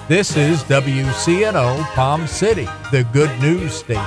This is WCNO Palm City, the good news station.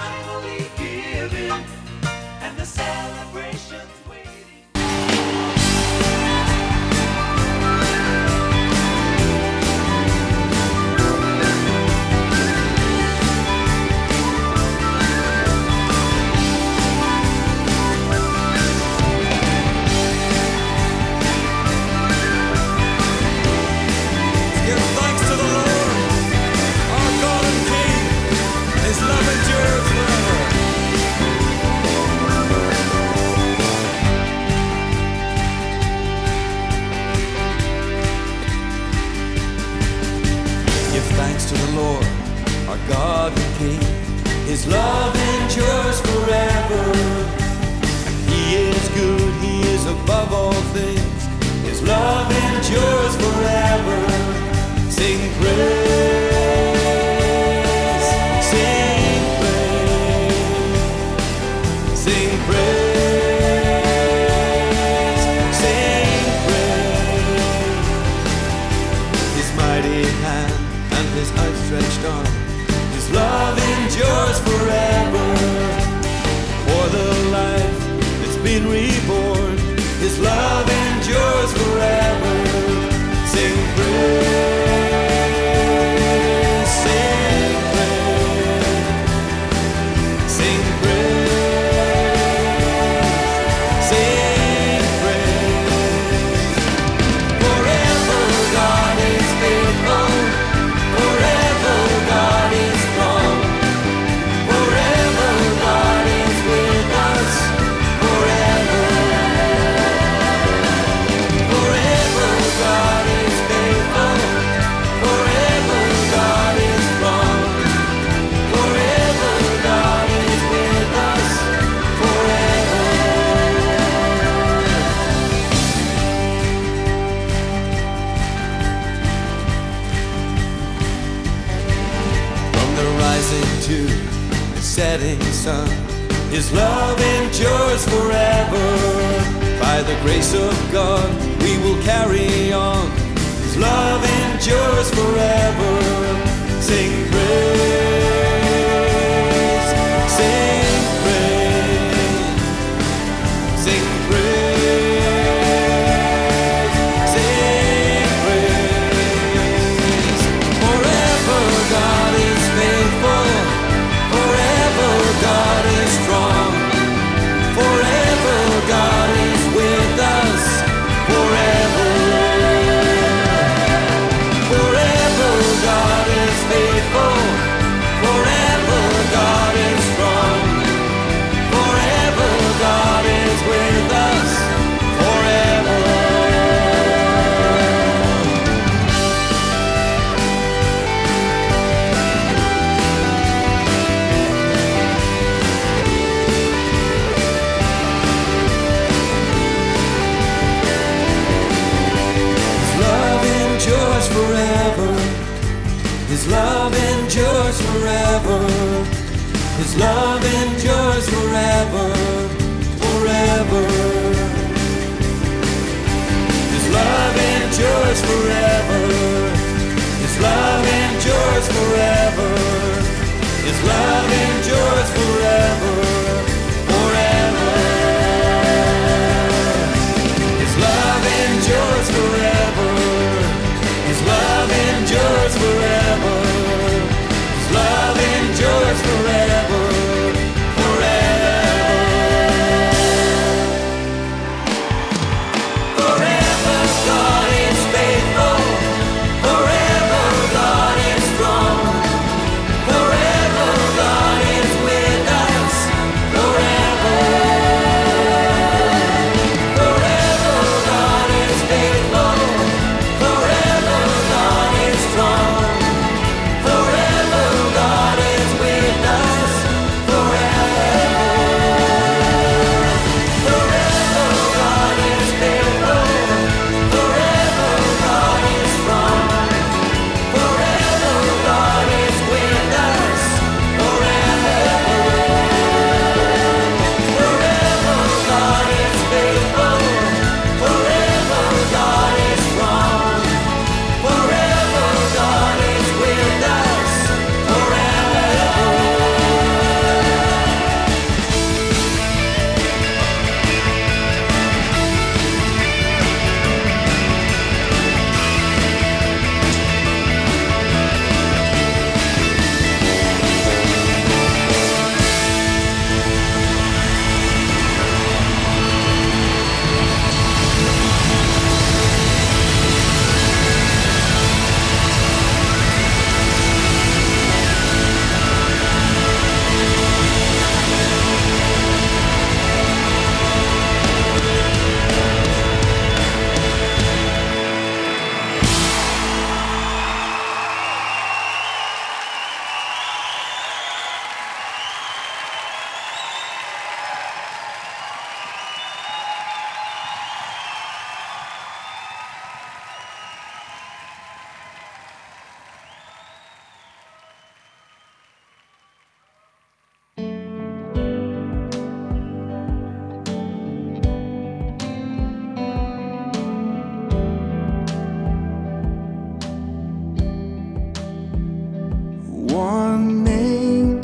One name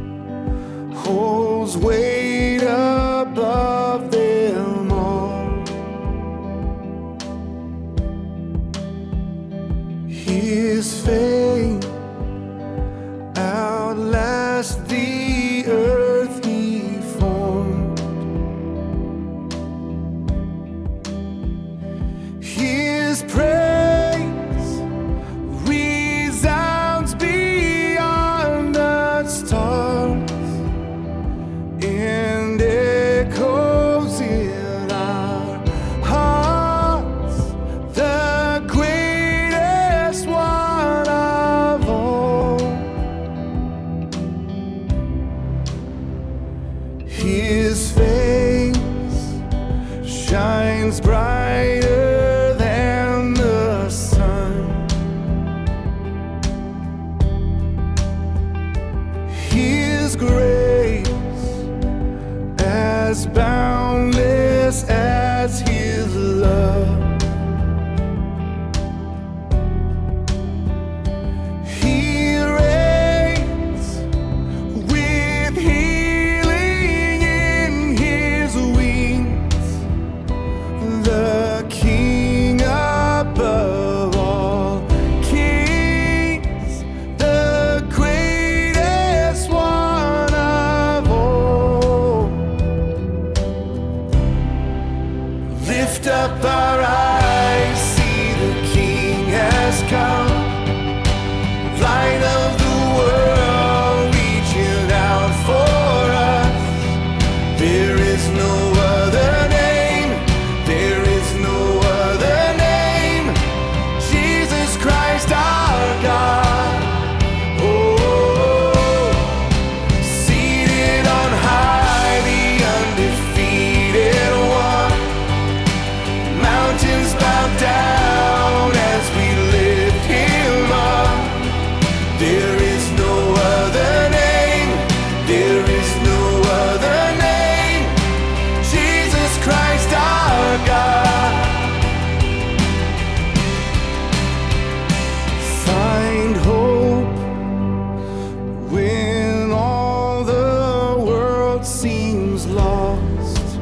holds weight above them all. His fame outlasts the earth he formed. His praise resounds beyond the stars and echoes in our hearts, the greatest one of all. His face shines brighter than the sun. His grace as boundless as his love. He reigns with healing in his wings, the King above all kings, the greatest one of all. Lift up our eyes, see the King has come, light of the world reaching out for us. There is no other name, there is no other name, Jesus Christ our God. Oh, seated on high, the undefeated one. Mountains bow down as we lift him up. There is no other name, there is no other name, Jesus Christ our God. Find hope when all the world seems lost.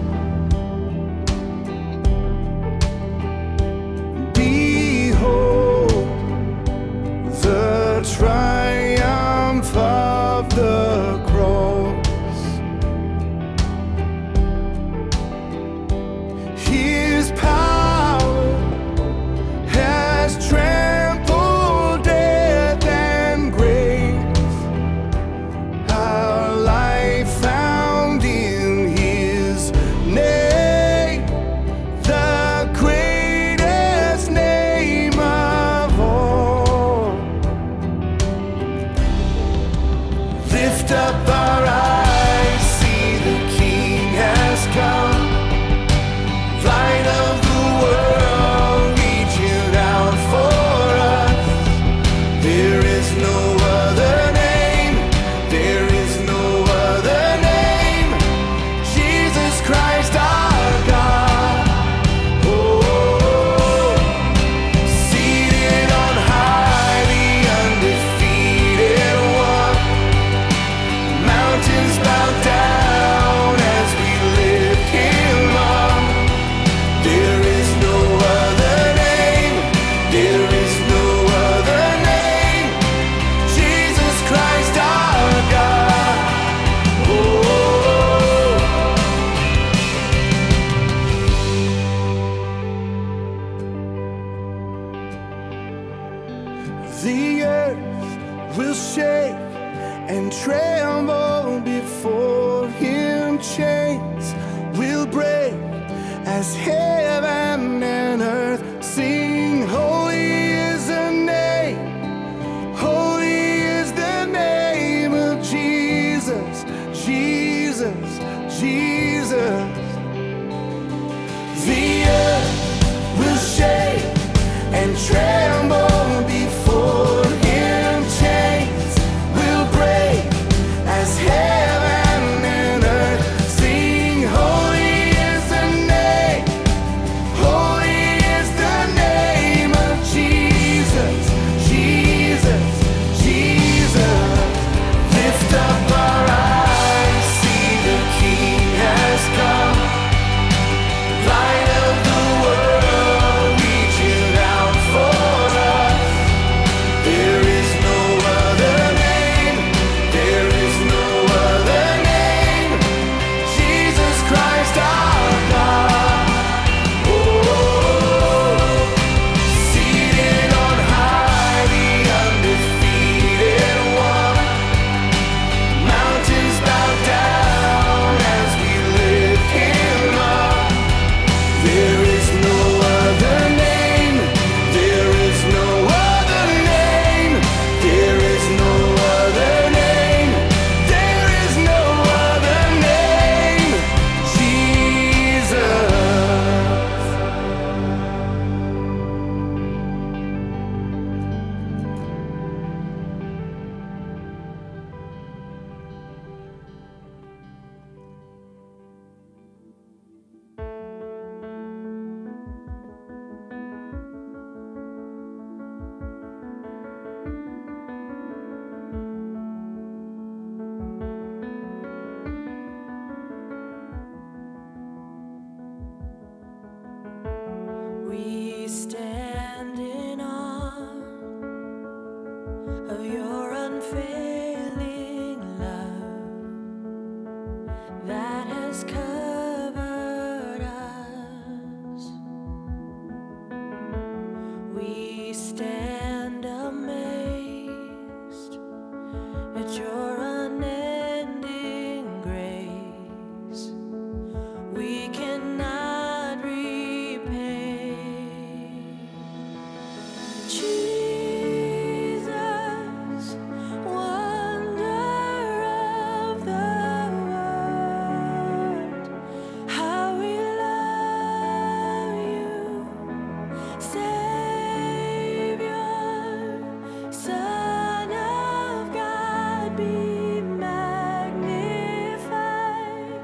Behold the triumph of the cross. His power has trampled death and grave. Our life found in his name, the greatest name of all. Lift up our eyes, see the King has come, light of the world reaching out for us. There is no other name, there is no other name, Jesus Christ our God. Oh, seated on high, the undefeated one. Mountains bow down as we lift him up. There is no other name, there is no other name, Jesus Christ our God. Oh, the earth will shake and tremble before him. Chains will break as heaven and earth sing. Holy is the name, holy is the name of Jesus, Jesus, Jesus. The earth will shake and tremble before him. Chains will break as heaven and earth sing. Holy is the name, holy is of your unfailing love that has covered us. We stand amazed at your unending grace. We cannot repay. Jesus, wonder of the world, how we love you, Savior, Son of God, be magnified,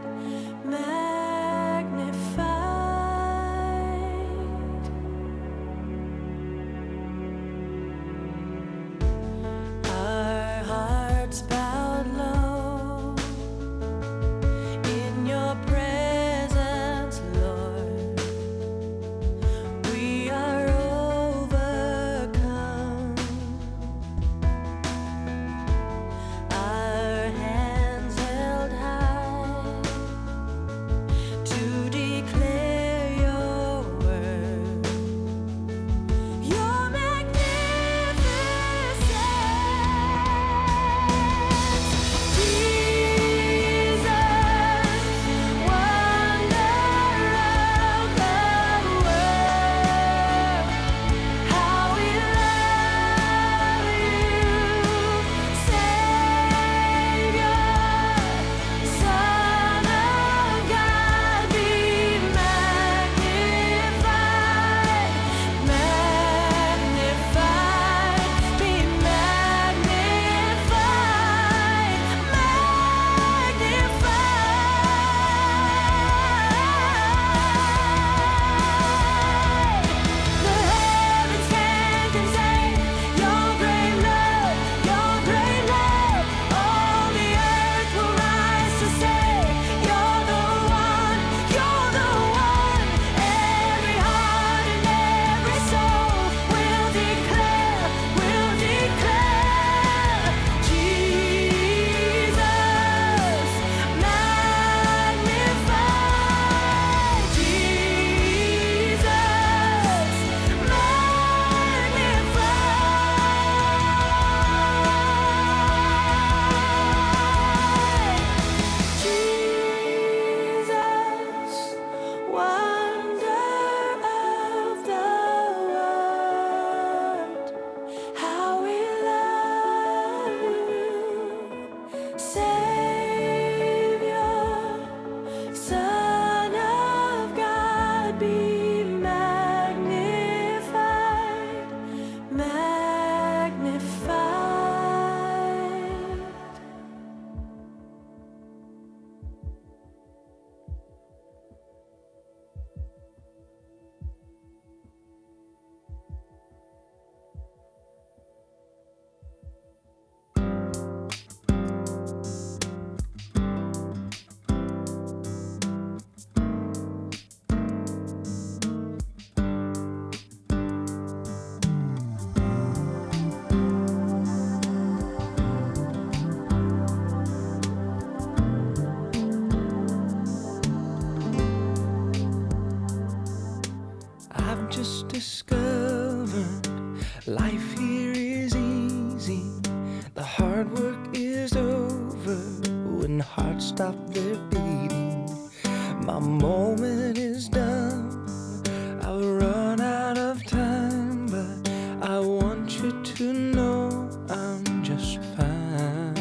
magnified. Our hearts bowed low in your presence, Lord. We are overcome. Our hands held high to declare your word. Your magnificence, Jesus, wonder of the world, how we love you, Savior, Son of God, be magnified, magnified, be magnified. The heavens can contain your great love, your great love. All the earth will rise to say, you're the one, you're the one. Every heart and every soul will declare, Jesus, magnify, Jesus, magnify. Jesus, wonder of the world, how we love you, Savior, Son of God, be magnified, magnified. I've just discovered life here is easy. The hard work is over when hearts stop their beating. My moment is done. I've run out of time, but I want you to know I'm just fine.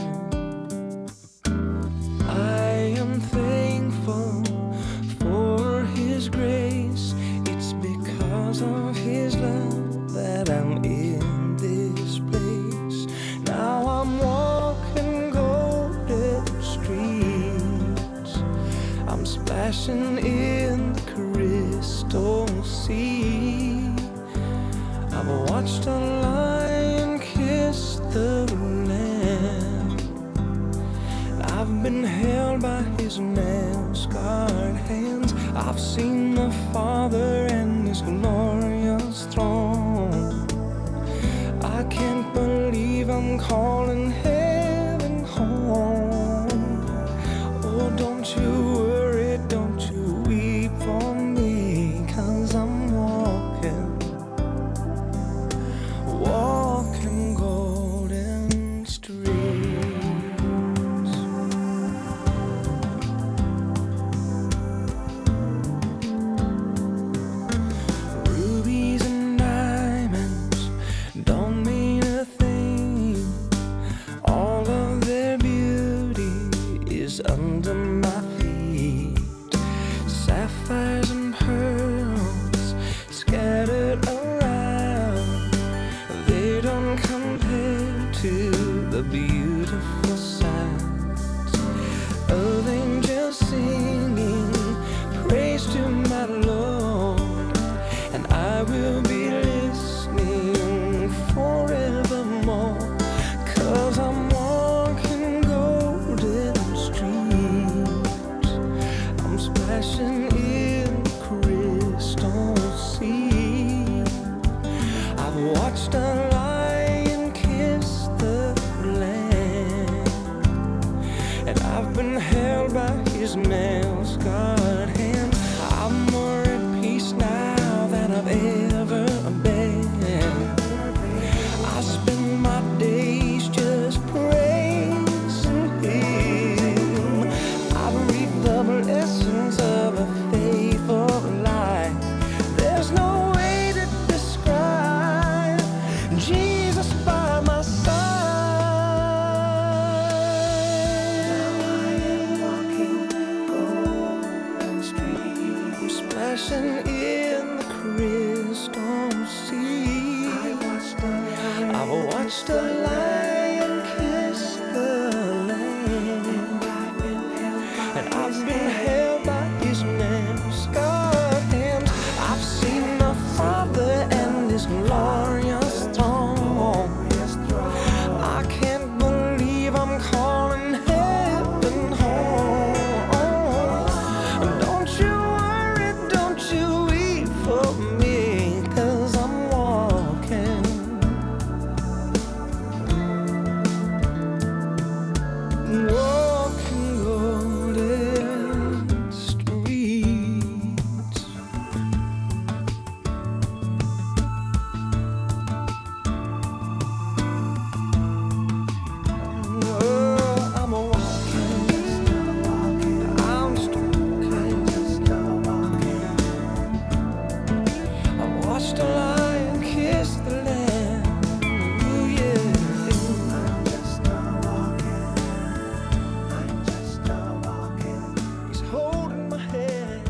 I am thankful for His grace. It's because of His love that I'm in this place. Now I'm walking golden streets. I'm splashing in the crystal sea. I've watched a lion kiss the lamb. I've been held by His nail-scarred hands. I've seen the Father and His glorious throne. I can't believe I'll calling heaven home. Oh, don't you worry, don't you weep for me, 'cause I'm walking golden streets. Rubies and diamonds don't mean a thing. All of their beauty is under my feet. Sapphires and pearls scattered around, they don't compare to the beautiful sounds of angels singing praise to my Lord, and I will be listening forevermore, 'cause I'm walking golden streets. I'm splashing in crystal sea. I've watched a lion kiss the land, and I've been held by his nail-scarred hand. I'm more at peace now than I've ever been. I spend my days just praising him. I've reaped the blessings of a faithful life. There's no way to describe Jesus by my side. Now I am walking golden streets. I'm splashing in the crystal sea. I've watched a lion kiss the land, and I've been held by his nail-scarred hands. I've seen the Father and his glorious throne. I can't believe I'm calling heaven home. Don't you worry, don't you weep for me, 'cause I'm walking golden streets. I'm walking, I'm just walking. I watched a lion kiss the land. Ooh, yeah. I'm just walking. He's holding my hand,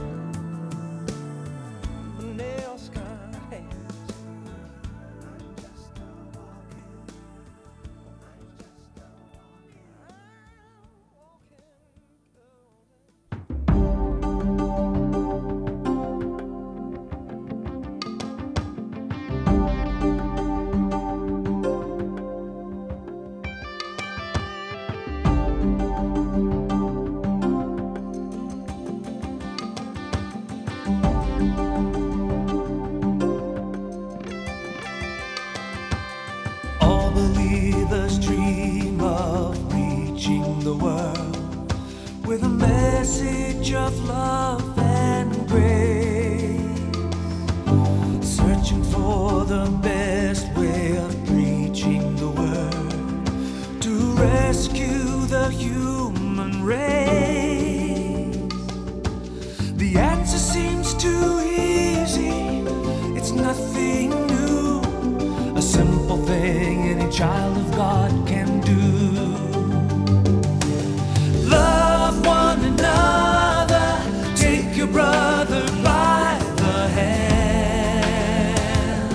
the nail-scarred hands. I'm just walking. All believers dream of reaching the world with a message of love and grace, searching for the best way of preaching the word to rescue the human race. The answer seems too easy, it's nothing new, a simple thing any child of God can do. Love one another, take your brother by the hand.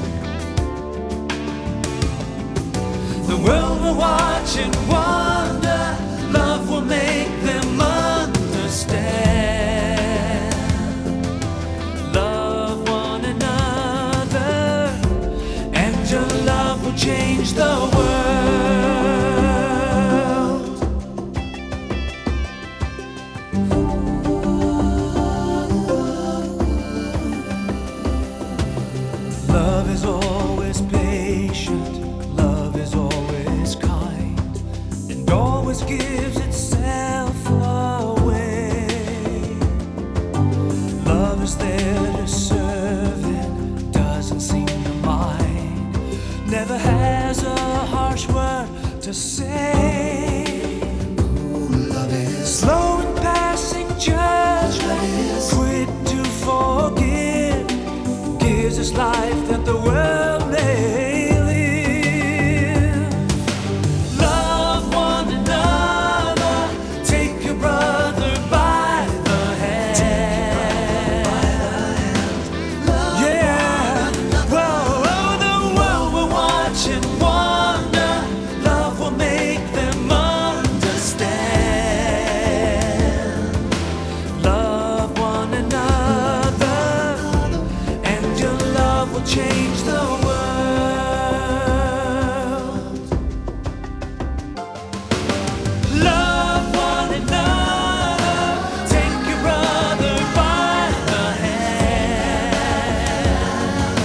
The world will watch and wonder, love will make them understand. Love one another, and your love will change the world. Love is always patient, love is always to say. Love is slow in passing judgment, quick to forgive, gives us life that the world may live. Love one another, take your brother by the hand. Yeah, whoa, the world will watch and wonder. Love will make them understand. Love one another, and your love will change the world. Love one another, take your brother by the hand.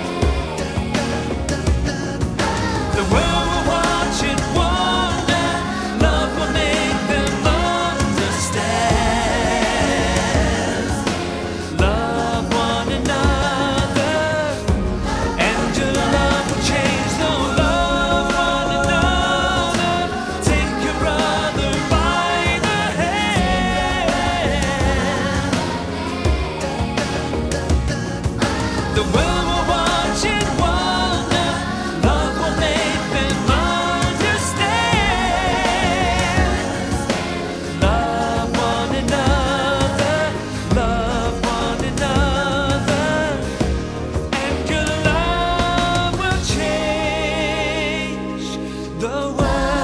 The world will watch and wonder. Love will make them understand. Love one another, and your love will change the world. Love one another, take your brother by the hand. The world will watch and wonder. Love will make them understand. Love one another, love one another, and your love will change the world.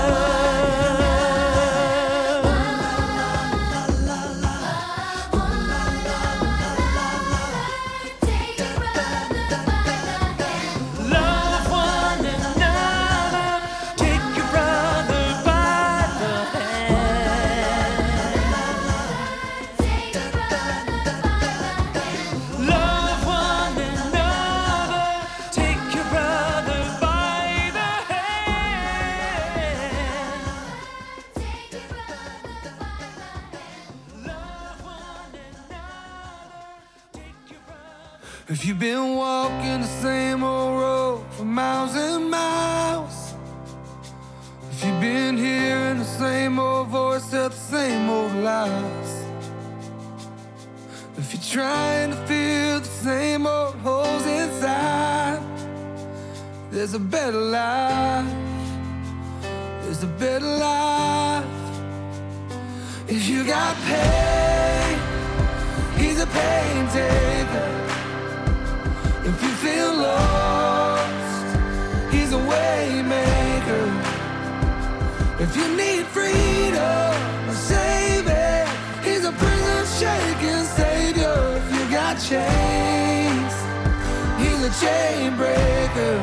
Love one another, take your brother by the hand. Love one another, take your brother by the hand. Love one another, take your brother. If you've been walking the same old road for miles and miles, if you've been hearing the same old voice, tell the same old lies, if you're trying to fill the same old holes inside, there's a better life, there's a better life. If you got pain, he's a pain taker. If you feel lost, he's a way maker. If you need freedom, a savior, he's a prison shaking savior. If you got chains, he's a chain breaker.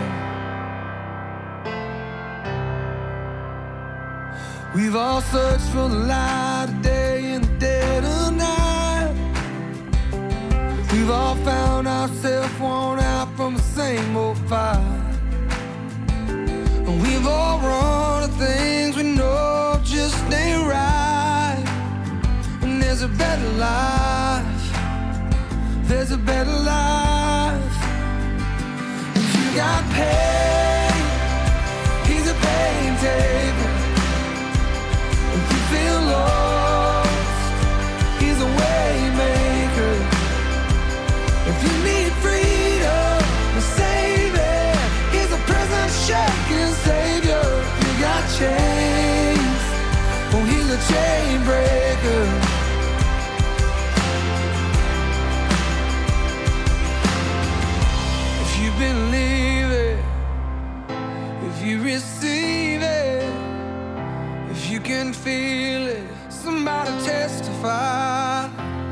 We've all searched for the light of day in the dead of night. We've all found ourselves worn out from the same old fight. And we've all run to things we know just ain't right. And there's a better life, there's a better life. If you got pain, he's a pain taker. If you feel lost, he's a way maker. If you need freedom, a savior, he's a prison shaking savior. If you got chains, oh, he's a chain breaker. If you believe it, if you receive it, if you can feel it, somebody testify.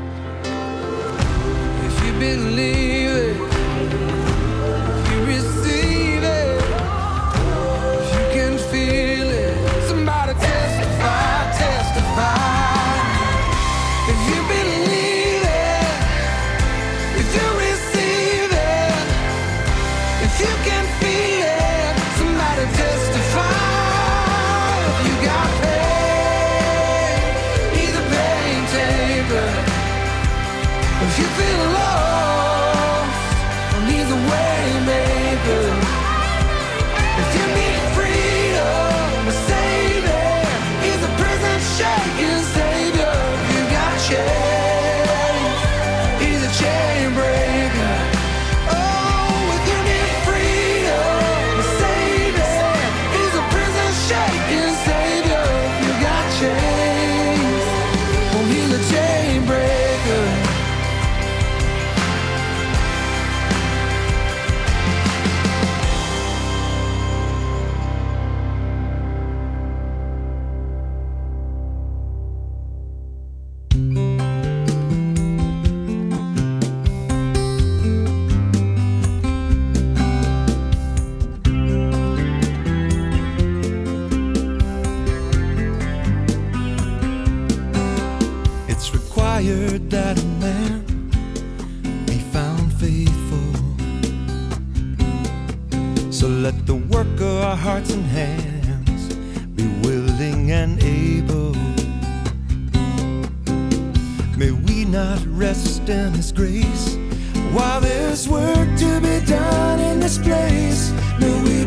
If you believe it, if you receive it, if you can feel it, somebody testify, testify. If you believe it, if you receive it, if you can feel it, somebody testify. If you got pain, he's a pain taker. If you feel lost, desired that a man be found faithful. So let the work of our hearts and hands be willing and able. May we not rest in His grace while there's work to be done in this place. May we